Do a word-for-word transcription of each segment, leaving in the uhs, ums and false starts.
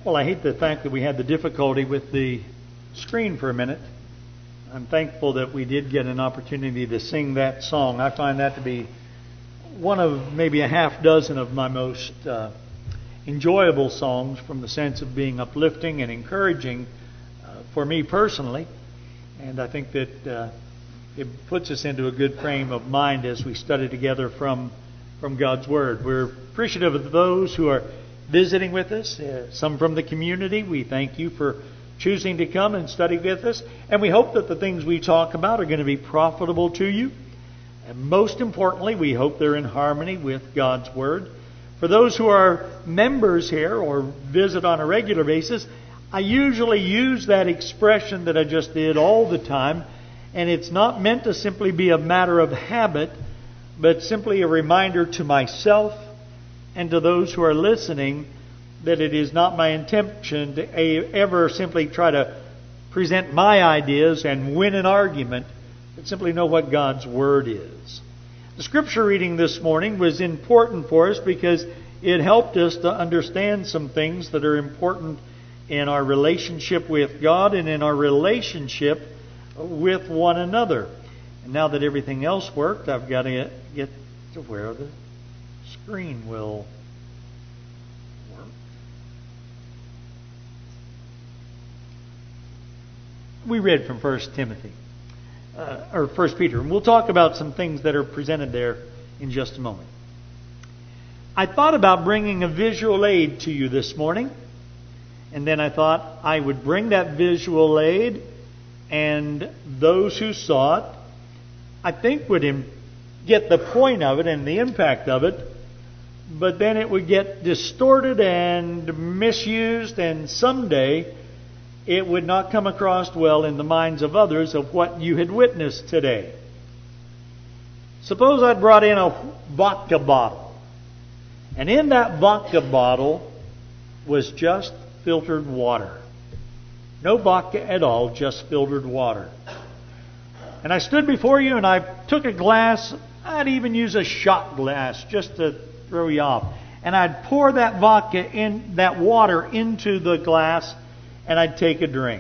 Well, I hate the fact that we had the difficulty with the screen for a minute. I'm thankful that we did get an opportunity to sing that song. I find that to be one of maybe a half dozen of my most uh, enjoyable songs, from the sense of being uplifting and encouraging uh, for me personally. And I think that uh, it puts us into a good frame of mind as we study together from from God's Word. We're appreciative of those who are visiting with us, uh, some from the community. We thank you for choosing to come and study with us. And we hope that the things we talk about are going to be profitable to you. And most importantly, we hope they're in harmony with God's Word. For those who are members here or visit on a regular basis, I usually use that expression that I just did all the time. And it's not meant to simply be a matter of habit, but simply a reminder to myself and to those who are listening that it is not my intention to ever simply try to present my ideas and win an argument, but simply know what God's Word is. The scripture reading this morning was important for us because it helped us to understand some things that are important in our relationship with God and in our relationship with one another. And now that everything else worked, I've got to get to where the screen will work. We read from First Timothy, uh, or First Peter, and we'll talk about some things that are presented there in just a moment. I thought about bringing a visual aid to you this morning, and then I thought I would bring that visual aid, and those who saw it, I think, would im- get the point of it and the impact of it, but then it would get distorted and misused, and someday it would not come across well in the minds of others of what you had witnessed today. Suppose I brought in a vodka bottle, and in that vodka bottle was just filtered water. No vodka at all, just filtered water. And I stood before you and I took a glass. I'd even use a shot glass just to throw you off. And I'd pour that vodka in, that water into the glass, and I'd take a drink.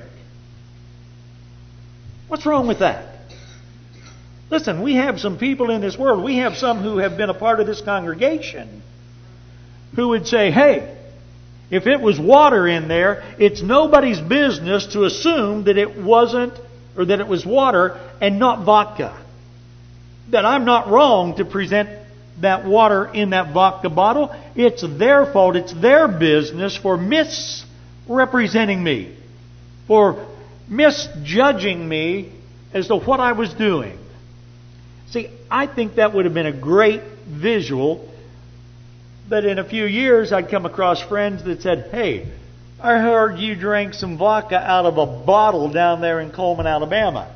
What's wrong with that? Listen, we have some people in this world, we have some who have been a part of this congregation, who would say, hey, if it was water in there, it's nobody's business to assume that it wasn't, or that it was water and not vodka. That I'm not wrong to present that water in that vodka bottle. It's their fault. It's their business for misrepresenting me, for misjudging me as to what I was doing. See, I think that would have been a great visual. But in a few years, I'd come across friends that said, hey, I heard you drank some vodka out of a bottle down there in Coleman, Alabama.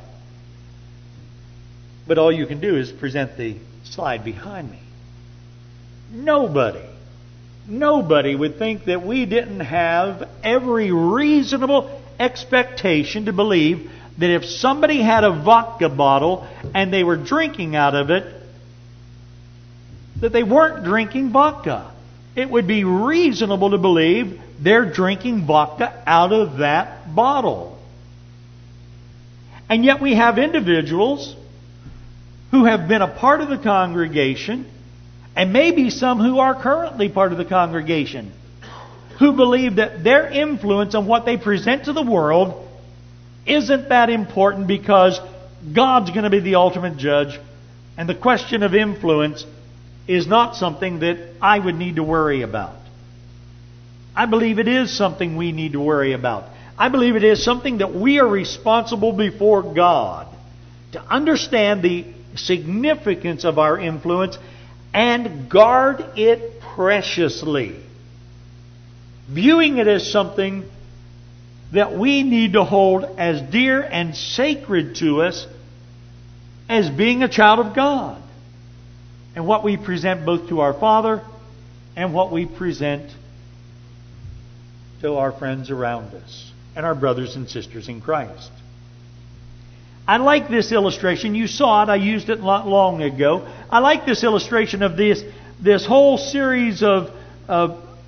But all you can do is present the slide behind me. Nobody, nobody would think that we didn't have every reasonable expectation to believe that if somebody had a vodka bottle and they were drinking out of it, that they weren't drinking vodka. It would be reasonable to believe they're drinking vodka out of that bottle. And yet we have individuals who have been a part of the congregation, and maybe some who are currently part of the congregation, who believe that their influence on what they present to the world isn't that important because God's going to be the ultimate judge, and the question of influence is not something that I would need to worry about. I believe it is something we need to worry about. I believe it is something that we are responsible before God to understand the significance of our influence and guard it preciously. Viewing it as something that we need to hold as dear and sacred to us as being a child of God. And what we present both to our Father and what we present to our friends around us and our brothers and sisters in Christ. I like this illustration. You saw it. I used it not long ago. I like this illustration of this, this whole series of, of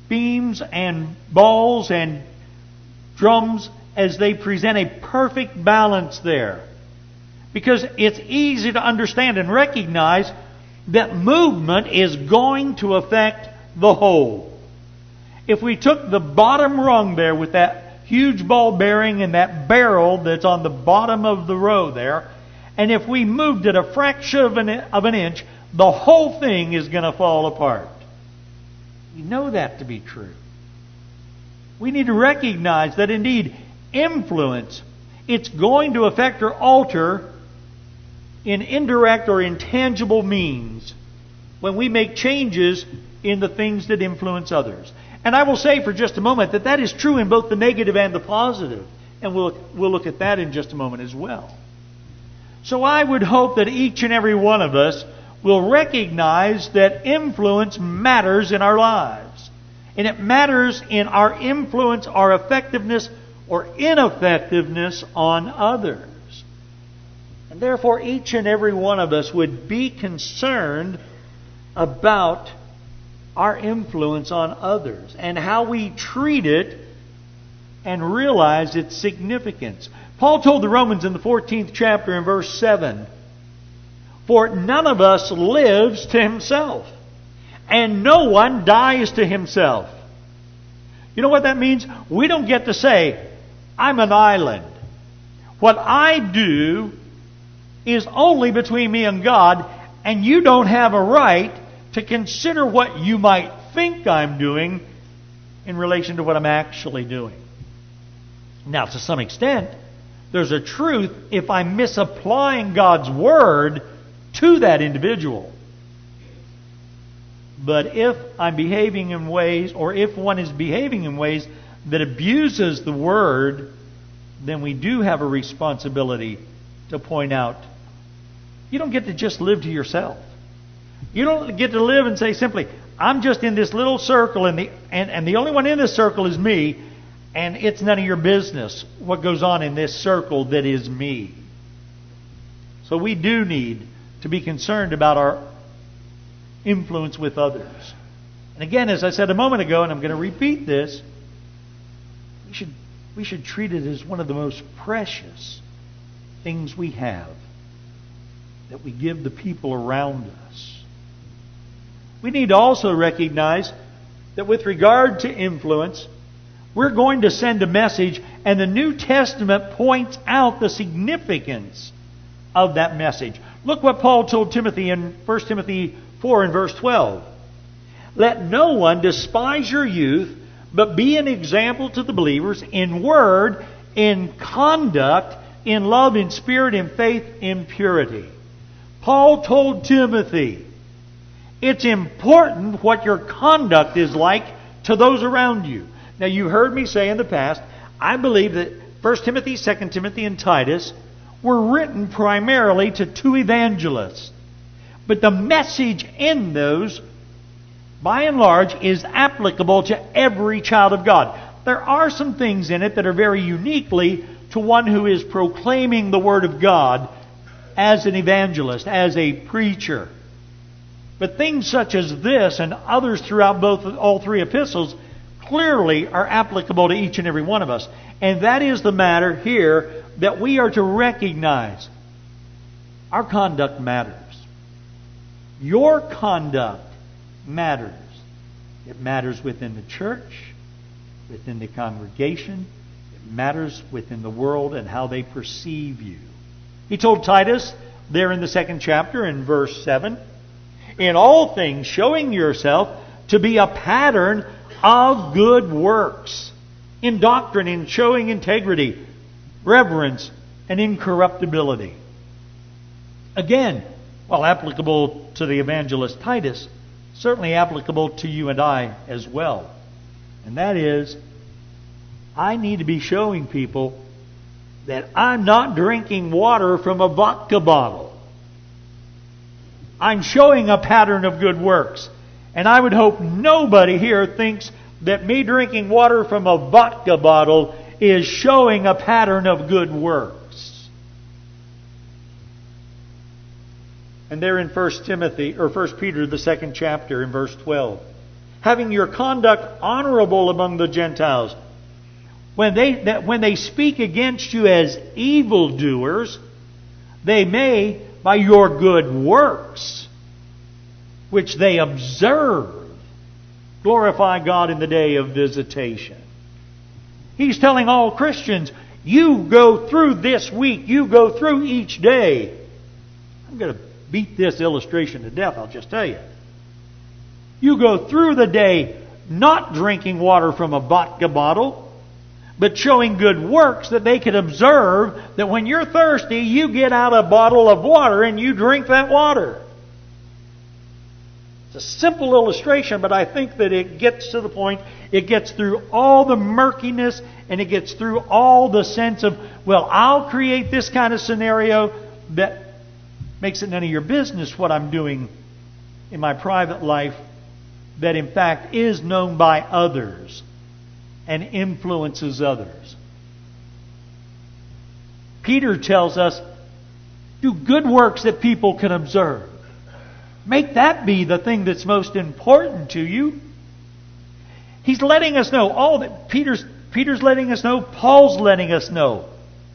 beams and balls and drums as they present a perfect balance there. Because it's easy to understand and recognize that movement is going to affect the whole. If we took the bottom rung there with that huge ball bearing and that barrel that's on the bottom of the row there, and if we moved it a fraction of an, of an inch, the whole thing is going to fall apart. We know that to be true. We need to recognize that indeed influence, it's going to affect or alter in indirect or intangible means when we make changes in the things that influence others. And I will say for just a moment that that is true in both the negative and the positive. And we'll, we'll look at that in just a moment as well. So I would hope that each and every one of us will recognize that influence matters in our lives. And it matters in our influence, our effectiveness or ineffectiveness on others. And therefore each and every one of us would be concerned about our influence on others and how we treat it and realize its significance. Paul told the Romans in the fourteenth chapter in verse seven, "For none of us lives to himself, and no one dies to himself." You know what that means? We don't get to say, "I'm an island. What I do is only between me and God, and you don't have a right to consider what you might think I'm doing in relation to what I'm actually doing." Now, to some extent, there's a truth if I'm misapplying God's Word to that individual. But if I'm behaving in ways, or if one is behaving in ways that abuses the Word, then we do have a responsibility to point out, you don't get to just live to yourself. You don't get to live and say simply, "I'm just in this little circle and the, and, and the only one in this circle is me, and it's none of your business what goes on in this circle that is me." So we do need to be concerned about our influence with others. And again, as I said a moment ago, and I'm going to repeat this, we should, we should treat it as one of the most precious things we have that we give the people around us. We need to also recognize that with regard to influence, we're going to send a message, and the New Testament points out the significance of that message. Look what Paul told Timothy in First Timothy four and verse twelve. "Let no one despise your youth, but be an example to the believers in word, in conduct, in love, in spirit, in faith, in purity." Paul told Timothy, it's important what your conduct is like to those around you. Now, you heard me say in the past, I believe that First Timothy, Second Timothy, and Titus were written primarily to two evangelists. But the message in those, by and large, is applicable to every child of God. There are some things in it that are very uniquely to one who is proclaiming the Word of God as an evangelist, as a preacher. But things such as this and others throughout both all three epistles clearly are applicable to each and every one of us. And that is the matter here that we are to recognize. Our conduct matters. Your conduct matters. It matters within the church, within the congregation. It matters within the world and how they perceive you. He told Titus there in the second chapter in verse seven, "In all things showing yourself to be a pattern of good works, in doctrine, in showing integrity, reverence, and incorruptibility." Again, while applicable to the evangelist Titus, certainly applicable to you and I as well. And that is, I need to be showing people that I'm not drinking water from a vodka bottle. I'm showing a pattern of good works. And I would hope nobody here thinks that me drinking water from a vodka bottle is showing a pattern of good works. And there in First Timothy or First Peter, the second chapter, in verse twelve, having your conduct honorable among the Gentiles. When they, that when they speak against you as evildoers, they may, by your good works, which they observe, glorify God in the day of visitation. He's telling all Christians, you go through this week, you go through each day. I'm going to beat this illustration to death, I'll just tell you. You go through the day not drinking water from a vodka bottle, but showing good works that they could observe that when you're thirsty, you get out a bottle of water and you drink that water. It's a simple illustration, but I think that it gets to the point. It gets through all the murkiness and it gets through all the sense of, well, I'll create this kind of scenario that makes it none of your business what I'm doing in my private life that in fact is known by others and influences others. Peter tells us, do good works that people can observe. Make that be the thing that's most important to you. He's letting us know, all that Peter's, Peter's letting us know, Paul's letting us know.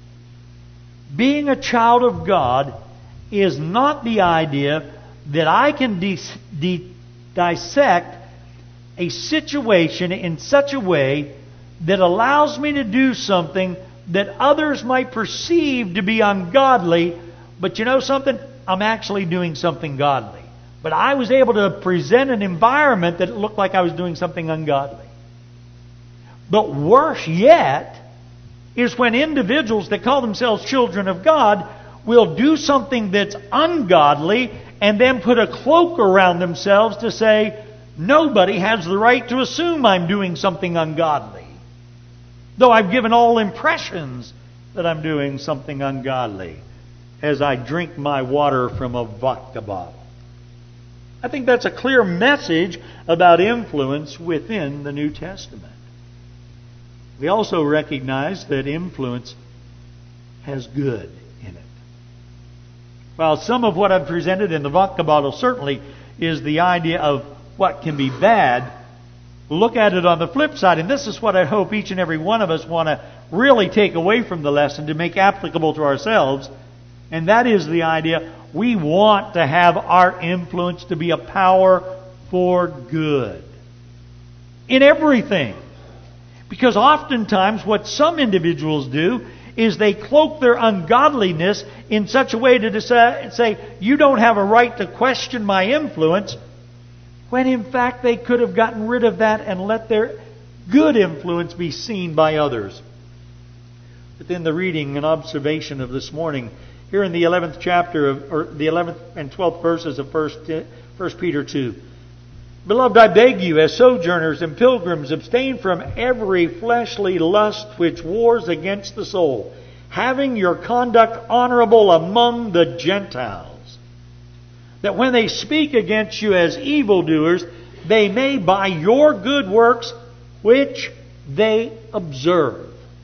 Being a child of God is not the idea that I can de- de- dissect a situation in such a way that allows me to do something that others might perceive to be ungodly, but you know something? I'm actually doing something godly. But I was able to present an environment that looked like I was doing something ungodly. But worse yet is when individuals that call themselves children of God will do something that's ungodly and then put a cloak around themselves to say, nobody has the right to assume I'm doing something ungodly, though I've given all impressions that I'm doing something ungodly as I drink my water from a vodka bottle. I think that's a clear message about influence within the New Testament. We also recognize that influence has good in it. While some of what I've presented in the vodka bottle certainly is the idea of what can be bad, look at it on the flip side. And this is what I hope each and every one of us want to really take away from the lesson to make applicable to ourselves. And that is the idea we want to have our influence to be a power for good. In everything. Because oftentimes what some individuals do is they cloak their ungodliness in such a way to decide, say, you don't have a right to question my influence, when in fact they could have gotten rid of that and let their good influence be seen by others. Within the reading and observation of this morning, here in the eleventh chapter of, or the eleventh and twelfth verses of First Peter two. Beloved, I beg you, as sojourners and pilgrims, abstain from every fleshly lust which wars against the soul, having your conduct honorable among the Gentiles, that when they speak against you as evildoers, they may by your good works which they observe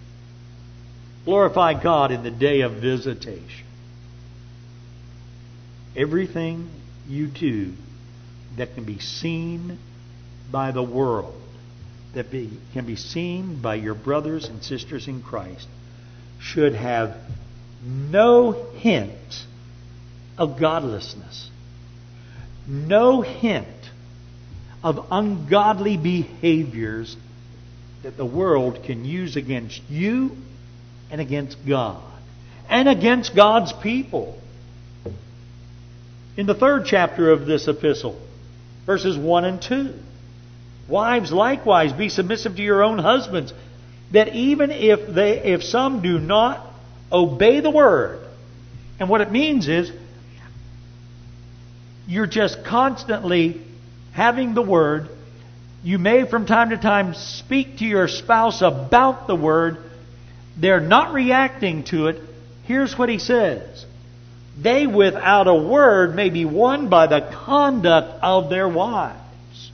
glorify God in the day of visitation. Everything you do that can be seen by the world, that be, can be seen by your brothers and sisters in Christ, should have no hint of godlessness, no hint of ungodly behaviors that the world can use against you and against God and against God's people. In the third chapter of this epistle, verses one and two, wives likewise be submissive to your own husbands, that even if they if some do not obey the word, and what it means is you're just constantly having the word. You may from time to time speak to your spouse about the word. They're not reacting to it. Here's what he says. They without a word may be won by the conduct of their wives.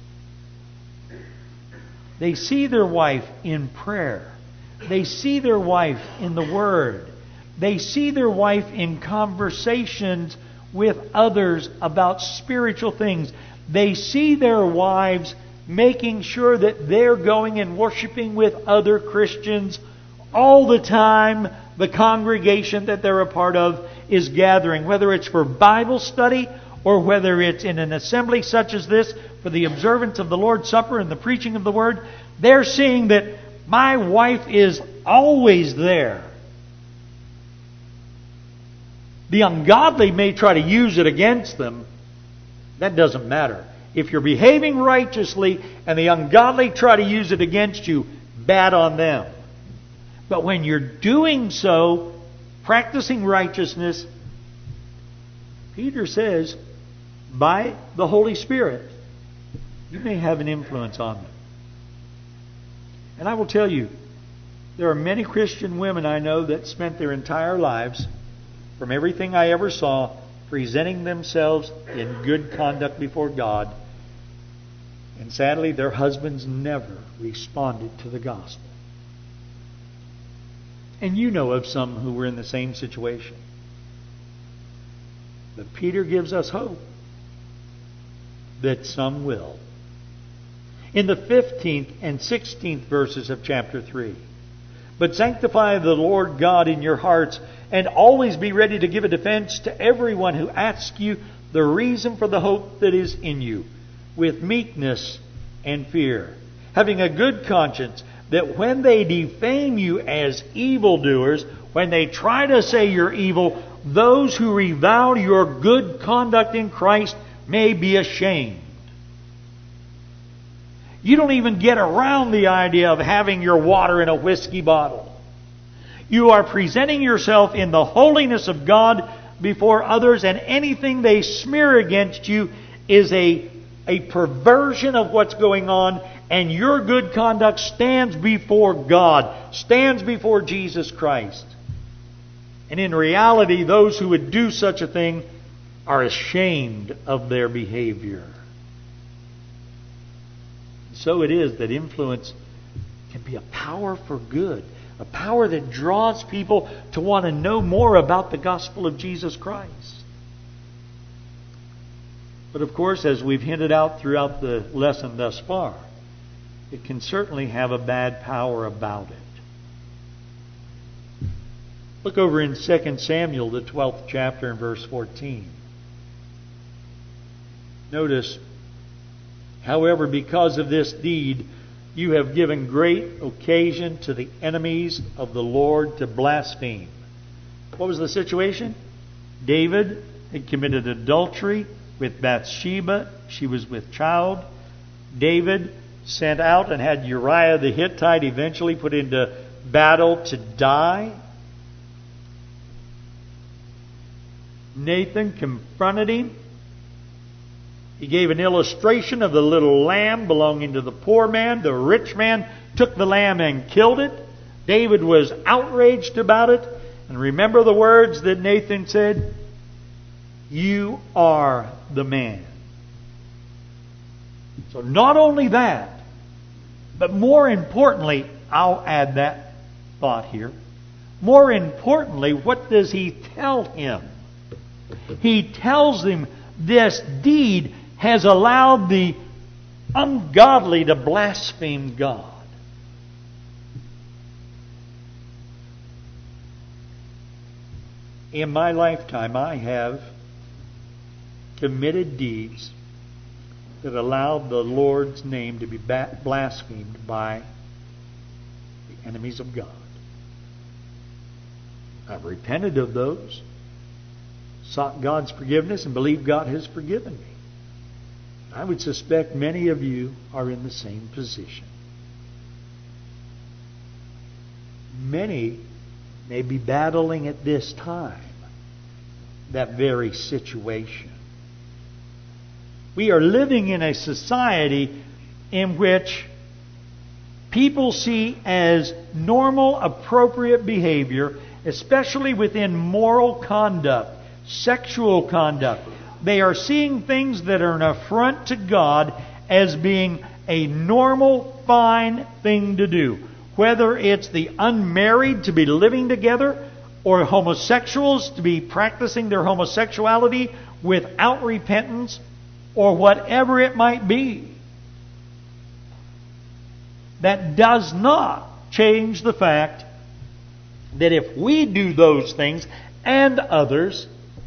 They see their wife in prayer. They see their wife in the Word. They see their wife in conversations with others about spiritual things. They see their wives making sure that they're going and worshiping with other Christians all the time. The congregation that they're a part of is gathering, whether it's for Bible study or whether it's in an assembly such as this for the observance of the Lord's Supper and the preaching of the Word. They're seeing that my wife is always there. The ungodly may try to use it against them. That doesn't matter. If you're behaving righteously and the ungodly try to use it against you, bad on them. But when you're doing so, practicing righteousness, Peter says, by the Holy Spirit, you may have an influence on them. And I will tell you, there are many Christian women I know that spent their entire lives, from everything I ever saw, presenting themselves in good conduct before God. And sadly, their husbands never responded to the gospel. And you know of some who were in the same situation. But Peter gives us hope that some will. In the fifteenth and sixteenth verses of chapter three. But sanctify the Lord God in your hearts, and always be ready to give a defense to everyone who asks you the reason for the hope that is in you, with meekness and fear, having a good conscience, that when they defame you as evildoers, when they try to say you're evil, those who revile your good conduct in Christ may be ashamed. You don't even get around the idea of having your water in a whiskey bottle. You are presenting yourself in the holiness of God before others, and anything they smear against you is a, a perversion of what's going on, and your good conduct stands before God, stands before Jesus Christ. And in reality, those who would do such a thing are ashamed of their behavior. So it is that influence can be a power for good, a power that draws people to want to know more about the gospel of Jesus Christ. But of course, as we've hinted out throughout the lesson thus far, it can certainly have a bad power about it. Look over in Second Samuel, the twelfth chapter, and verse fourteen. Notice, however, because of this deed, you have given great occasion to the enemies of the Lord to blaspheme. What was the situation? David had committed adultery with Bathsheba. She was with child. David sent out and had Uriah the Hittite eventually put into battle to die. Nathan confronted him. He gave an illustration of the little lamb belonging to the poor man. The rich man took the lamb and killed it. David was outraged about it. And remember the words that Nathan said? You are the man. So not only that, but more importantly, I'll add that thought here. More importantly, what does he tell him? He tells him this deed has allowed the ungodly to blaspheme God. In my lifetime, I have committed deeds that allowed the Lord's name to be blasphemed by the enemies of God. I've repented of those, sought God's forgiveness, and believed God has forgiven me. I would suspect many of you are in the same position. Many may be battling at this time that very situation. We are living in a society in which people see as normal, appropriate behavior, especially within moral conduct, sexual conduct. They are seeing things that are an affront to God as being a normal, fine thing to do. Whether it's the unmarried to be living together, or homosexuals to be practicing their homosexuality without repentance, or whatever it might be. that does not change the fact that if we do those things and others,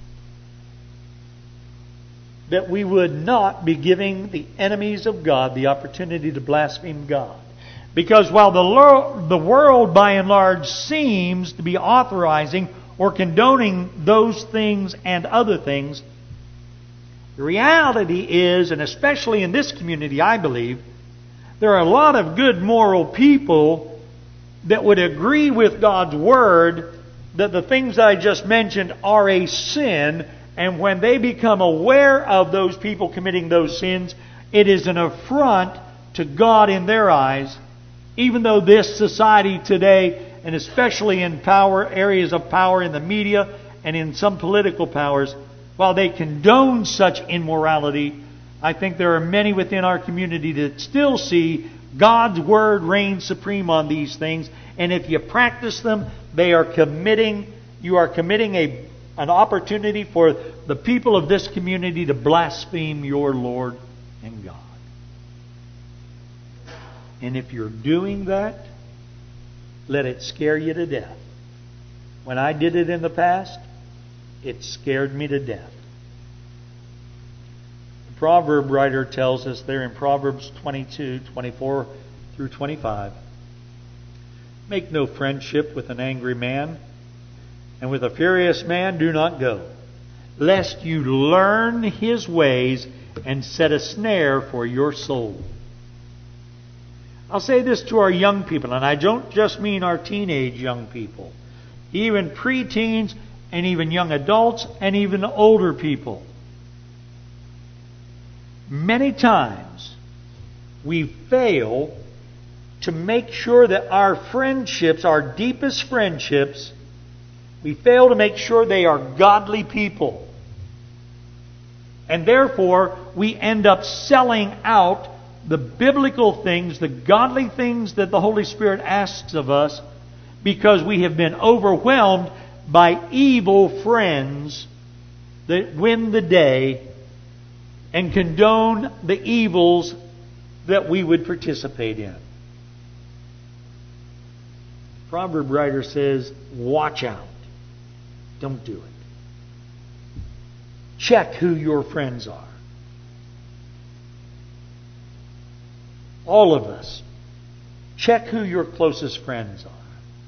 that we would not be giving the enemies of God the opportunity to blaspheme God. Because while the, lo- the world by and large seems to be authorizing or condoning those things and other things, the reality is, and especially in this community, I believe, there are a lot of good moral people that would agree with God's Word that the things I just mentioned are a sin, and when they become aware of those people committing those sins, it is an affront to God in their eyes, even though this society today, and especially in power areas of power in the media and in some political powers, while they condone such immorality, I think there are many within our community that still see God's Word reign supreme on these things. And if you practice them, they are committing, you are committing a, an opportunity for the people of this community to blaspheme your Lord and God. And if you're doing that, let it scare you to death. When I did it in the past, it scared me to death. The proverb writer tells us there in Proverbs twenty-two, twenty-four through twenty-five, make no friendship with an angry man, and with a furious man do not go, lest you learn his ways and set a snare for your soul. I'll say this to our young people, and I don't just mean our teenage young people, even preteens and even young adults and even older people. Many times we fail to make sure that our friendships, our deepest friendships, we fail to make sure they are godly people. And therefore, we end up selling out the biblical things, the godly things that the Holy Spirit asks of us, because we have been overwhelmed by evil friends that win the day and condone the evils that we would participate in. The proverb writer says, watch out. Don't do it. Check who your friends are. All of us. Check who your closest friends are.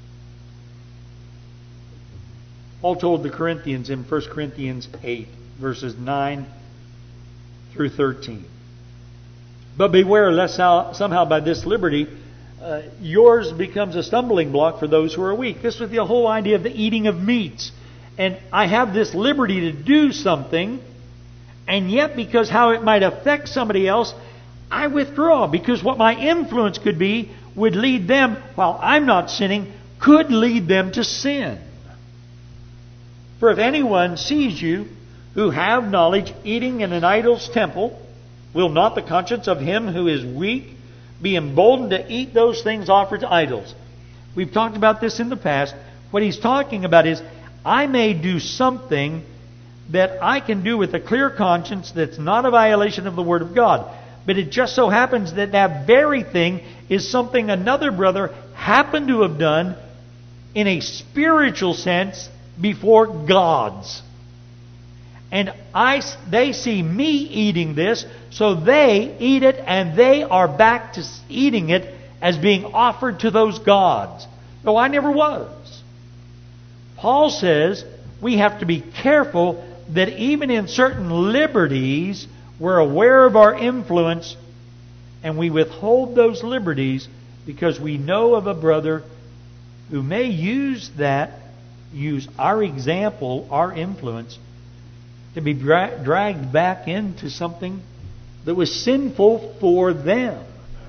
Paul told the Corinthians in First Corinthians eight, verses nine through thirteen. But beware lest how, somehow by this liberty uh, yours becomes a stumbling block for those who are weak. This was the whole idea of the eating of meats. And I have this liberty to do something, and yet because how it might affect somebody else, I withdraw, because what my influence could be would lead them, while I'm not sinning, could lead them to sin. For if anyone sees you who have knowledge eating in an idol's temple, will not the conscience of him who is weak be emboldened to eat those things offered to idols? We've talked about this in the past. What he's talking about is, I may do something that I can do with a clear conscience that's not a violation of the Word of God. But it just so happens that that very thing is something another brother happened to have done in a spiritual sense before God's. And I, they see me eating this, so they eat it, and they are back to eating it as being offered to those gods. Though I never was. Paul says we have to be careful that even in certain liberties, we're aware of our influence, and we withhold those liberties because we know of a brother who may use that, use our example, our influence, to be dra- dragged back into something that was sinful for them.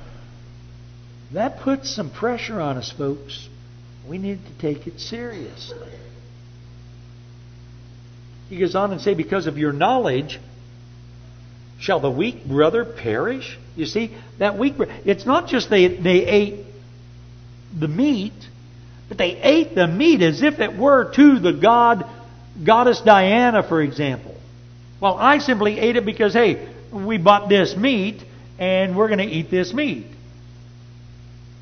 That puts some pressure on us, folks. We need to take it seriously. He goes on and say, because of your knowledge, shall the weak brother perish? You see, that weak brother, it's not just they, they ate the meat, but they ate the meat as if it were to the god, goddess Diana, for example. Well, I simply ate it because, hey, we bought this meat and we're going to eat this meat.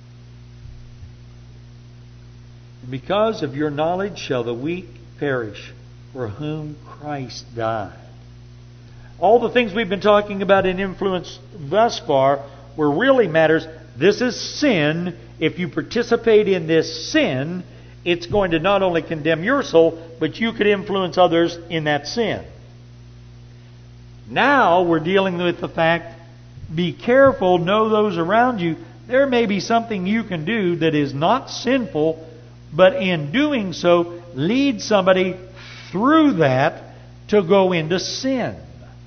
Because of your knowledge shall the weak perish, for whom Christ died. All the things we've been talking about in influence thus far, where really matters, this is sin. If you participate in this sin, it's going to not only condemn your soul, but you could influence others in that sin. Now we're dealing with the fact, be careful, know those around you. There may be something you can do that is not sinful, but in doing so, lead somebody through that to go into sin.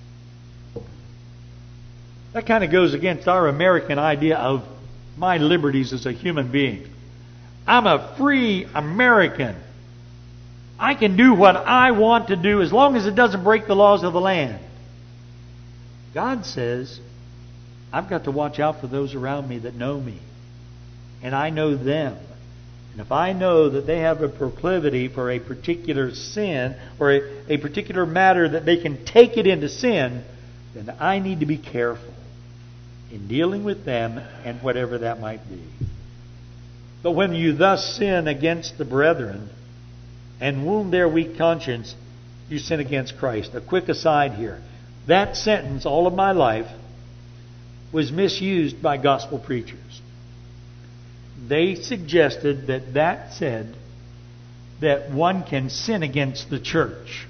That kind of goes against our American idea of my liberties as a human being. I'm a free American. I can do what I want to do as long as it doesn't break the laws of the land. God says, I've got to watch out for those around me that know me. And I know them. And if I know that they have a proclivity for a particular sin or a, a particular matter that they can take it into sin, then I need to be careful in dealing with them and whatever that might be. But when you thus sin against the brethren and wound their weak conscience, you sin against Christ. A quick aside here. That sentence, all of my life, was misused by gospel preachers. They suggested that that said that one can sin against the church.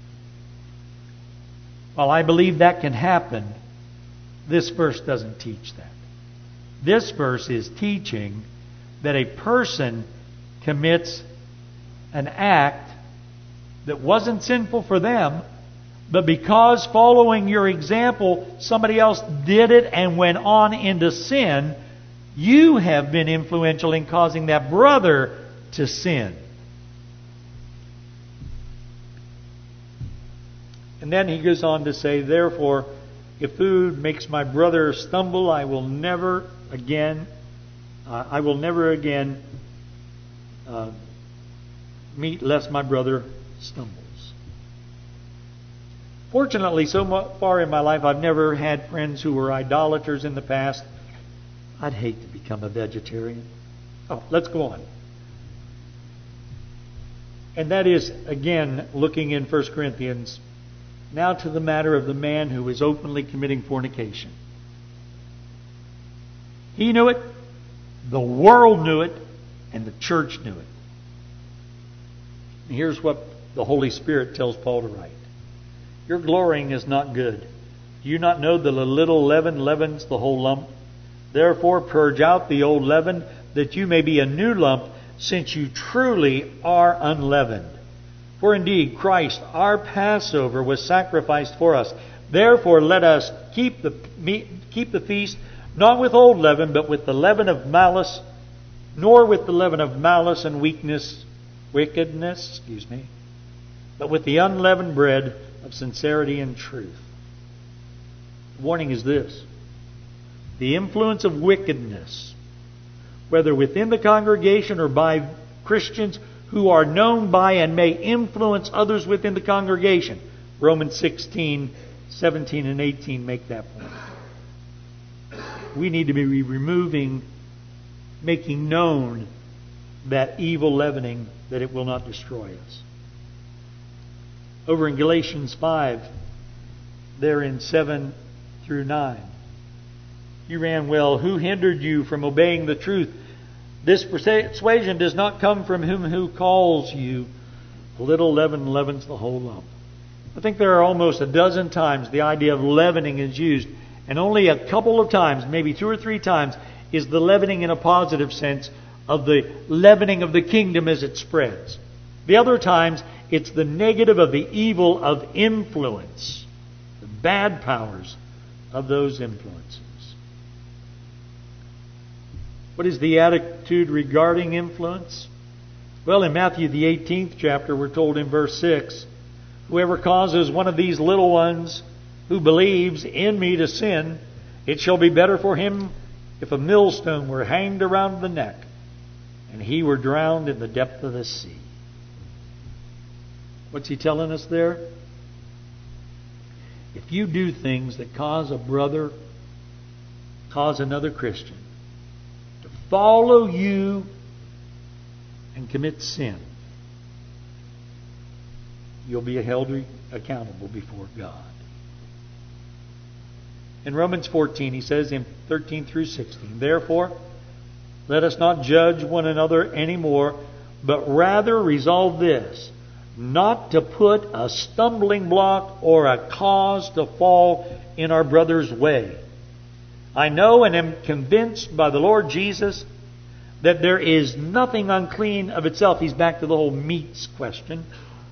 While I believe that can happen, this verse doesn't teach that. This verse is teaching that a person commits an act that wasn't sinful for them, but because following your example, somebody else did it and went on into sin, you have been influential in causing that brother to sin. And then he goes on to say, therefore, if food makes my brother stumble, I will never again, uh, I will never again uh, meet lest my brother stumbles. Fortunately, so far in my life, I've never had friends who were idolaters in the past. I'd hate to become a vegetarian. Oh, let's go on. And that is, again, looking in First Corinthians. Now to the matter of the man who is openly committing fornication. He knew it, the world knew it, and the church knew it. And here's what the Holy Spirit tells Paul to write. Your glorying is not good. Do you not know that a little leaven leavens the whole lump? Therefore purge out the old leaven, that you may be a new lump, since you truly are unleavened. For indeed, Christ, our Passover, was sacrificed for us. Therefore, let us keep the meat, keep the feast, not with old leaven, but with the leaven of malice, nor with the leaven of malice and weakness, wickedness, excuse me, but with the unleavened bread of sincerity and truth. The warning is this: the influence of wickedness, whether within the congregation or by Christians who are known by and may influence others within the congregation. Romans sixteen, seventeen, and eighteen make that point. We need to be removing, making known that evil leavening, that it will not destroy us. Over in Galatians five, there in seven through nine. You ran well. Who hindered you from obeying the truth? This persuasion does not come from him who calls you. A little leaven leavens the whole lump. I think there are almost a dozen times the idea of leavening is used. And only a couple of times, maybe two or three times, is the leavening in a positive sense of the leavening of the kingdom as it spreads. The other times, it's the negative of the evil of influence. The bad powers of those influences. What is the attitude regarding influence? Well, in Matthew the eighteenth chapter, we're told in verse six, whoever causes one of these little ones who believes in me to sin, it shall be better for him if a millstone were hanged around the neck and he were drowned in the depth of the sea. What's he telling us there? If you do things that cause a brother, cause another Christian to follow you and commit sin, you'll be held accountable before God. In Romans fourteen, he says in thirteen through sixteen, "Therefore, let us not judge one another anymore, but rather resolve this, not to put a stumbling block or a cause to fall in our brother's way. I know and am convinced by the Lord Jesus that there is nothing unclean of itself." He's back to the whole meats question.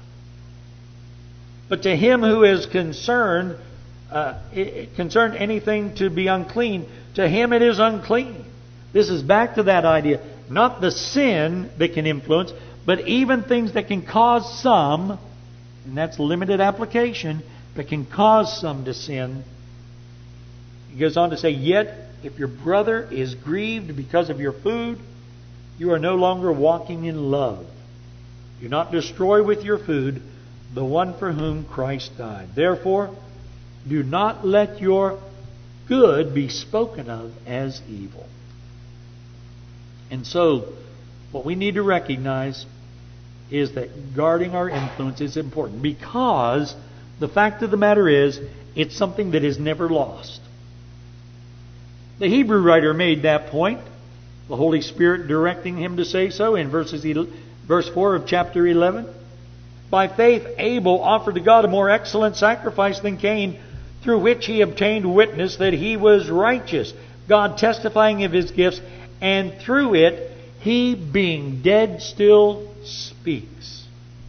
"But to him who is concerned, uh, concerned anything to be unclean, to him it is unclean." This is back to that idea. Not the sin that can influence, but even things that can cause some, and that's limited application, that can cause some to sin. He goes on to say, "Yet if your brother is grieved because of your food, you are no longer walking in love. Do not destroy with your food the one for whom Christ died. Therefore, do not let your good be spoken of as evil." And so, what we need to recognize is that guarding our influence is important, because the fact of the matter is, it's something that is never lost. The Hebrew writer made that point, the Holy Spirit directing him to say so in verses verse four of chapter eleven. "By faith Abel offered to God a more excellent sacrifice than Cain, through which he obtained witness that he was righteous, God testifying of his gifts, and through it he, being dead, still speaks."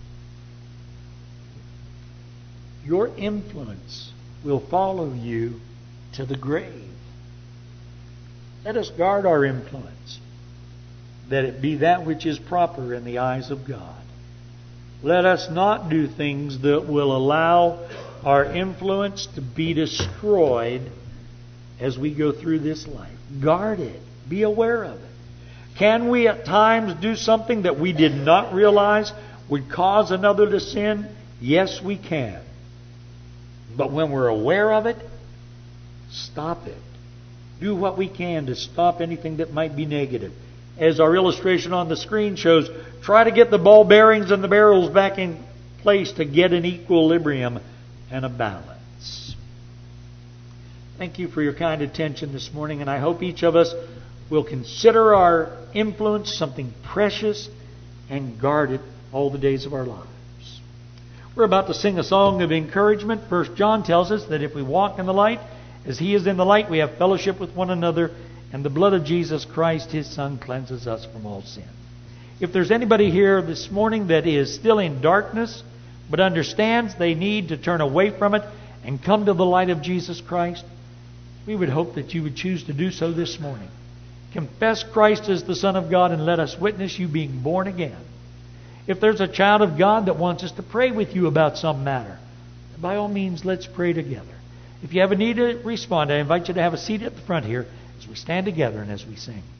Your influence will follow you to the grave. Let us guard our influence, that it be that which is proper in the eyes of God. Let us not do things that will allow our influence to be destroyed as we go through this life. Guard it. Be aware of it. Can we at times do something that we did not realize would cause another to sin? Yes, we can. But when we're aware of it, stop it. Do what we can to stop anything that might be negative. As our illustration on the screen shows, try to get the ball bearings and the barrels back in place to get an equilibrium and a balance. Thank you for your kind attention this morning, and I hope each of us will consider our influence something precious and guard it all the days of our lives. We're about to sing a song of encouragement. First John tells us that if we walk in the light, as He is in the light, we have fellowship with one another, and the blood of Jesus Christ, His Son, cleanses us from all sin. If there's anybody here this morning that is still in darkness, but understands they need to turn away from it and come to the light of Jesus Christ, we would hope that you would choose to do so this morning. Confess Christ as the Son of God and let us witness you being born again. If there's a child of God that wants us to pray with you about some matter, by all means, let's pray together. If you have a need to respond, I invite you to have a seat at the front here as we stand together and as we sing.